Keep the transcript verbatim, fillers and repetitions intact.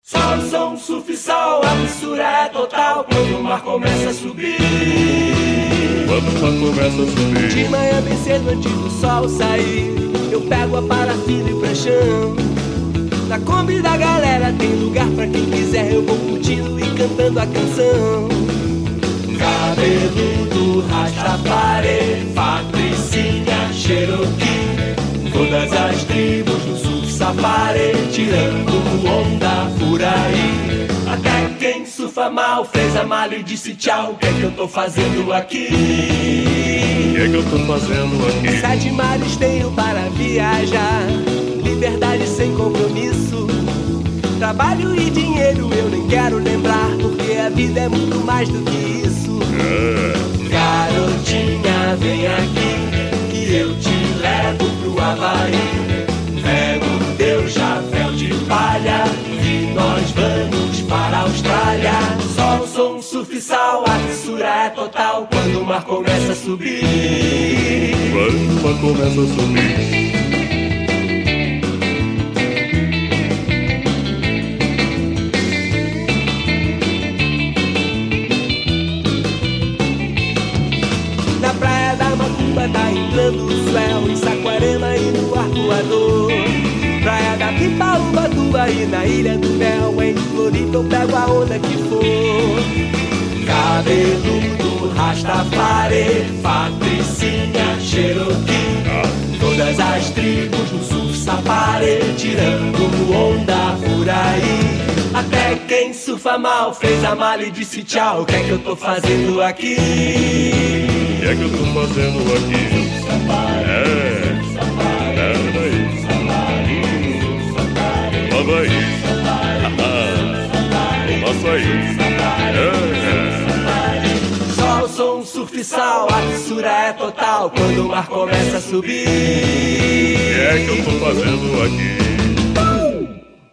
Sol, som, surf, sol, a mistura é total quando o mar começa a subir. Quando o mar começa a subir. De manhã bem cedo antes do sol sair, eu pego a parafina e pranchão. Na Kombi da galera tem lugar pra quem quiser, eu vou curtindo e cantando a canção. Cabeludo, Rastafari, Patricinha, Cherokee, todas as tribos do surf safari, tirando onda por aí. Até quem surfa mal fez a mala e disse tchau. O que é que eu tô fazendo aqui? O que é que eu tô fazendo aqui? Sete mares tenho para viajar, liberdade sem compromisso. Trabalho e dinheiro eu nem quero lembrar, porque a vida é muito mais do que isso. É. Garotinha, vem aqui, que eu te levo pro Havaí. Pego teu chapéu de palha e nós vamos para a Austrália. Sol, som, surf, sal, a mistura é total quando o mar começa a subir. Quando o mar começa a subir. Tá entrando o céu em Saquarema e no Arcoador. Praia da Pipa, Ubatuba e na Ilha do Mel. Em Floripa eu pego a onda que for. Cabeludo, Rastafari, Patricinha, Cherokee, todas as tribos do surf safari, tirando onda por aí. Até quem surfa mal fez a mala e disse tchau. O que é que eu tô fazendo aqui? O que é que eu tô fazendo aqui? É, é daí. Hum, logo aí. Nossa aí. É. Sol, som, surf, sal, a mistura é total quando o mar começa a subir. O que é que eu tô fazendo aqui?